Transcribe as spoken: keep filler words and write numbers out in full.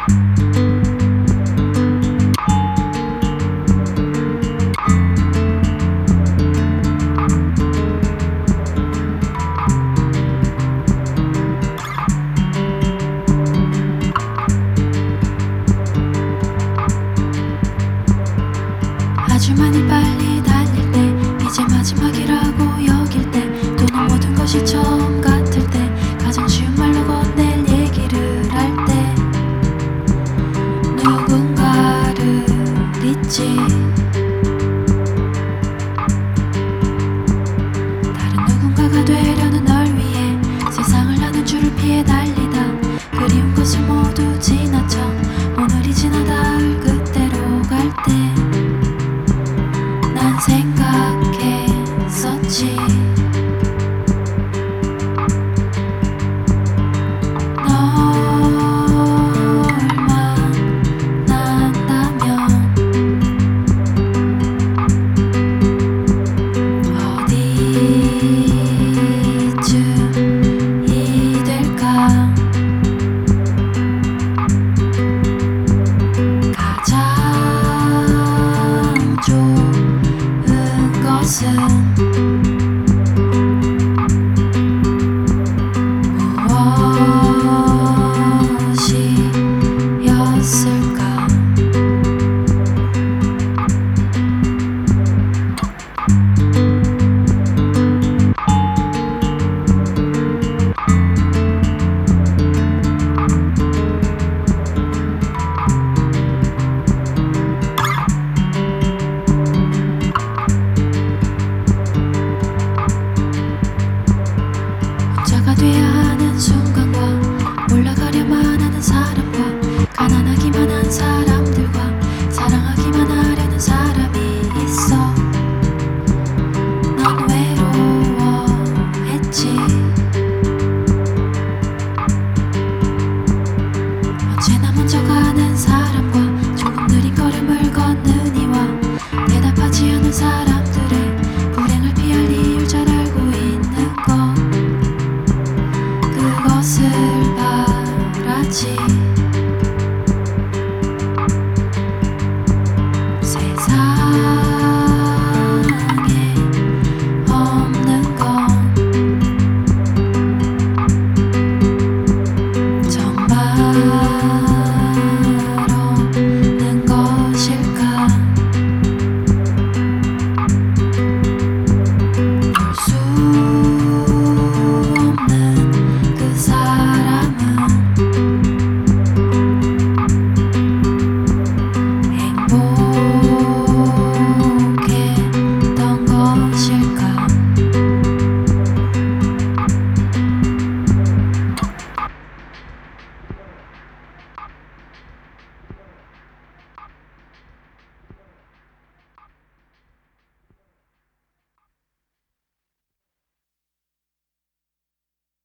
아주 많이 빨리 달릴 때, 이제 마지막이라고 여길 때, 또는 모든 것이 처음 같을 때, 가장 쉬운 말로 건넬 얘기를 할 때, 누군가를 잊지, 다른 누군가가 되려는 널 위해 세상을 나는 줄을 피해 달리다, 그리운 것을 모두 지나쳐 오늘이 지나 닿을 그때로 갈 때, 난 생각했었지. 널 만난다면 어디쯤이 될까? 가장 좋은 것은 무엇이었을까? 혼자가 돼야 하는 순간과, 올라가려만 하는 사람과, 가난하기만 한 사람들과, 사랑하기만 하려는 사람이 있어. 난 외로워했지. 언제나 먼저 가는 사람과, 조금 느린 걸음을 걷는 이와, 대답하지 않는 사람들의 불행을 피할 이유를 잘 알고 있는 것, 그것을 바라지.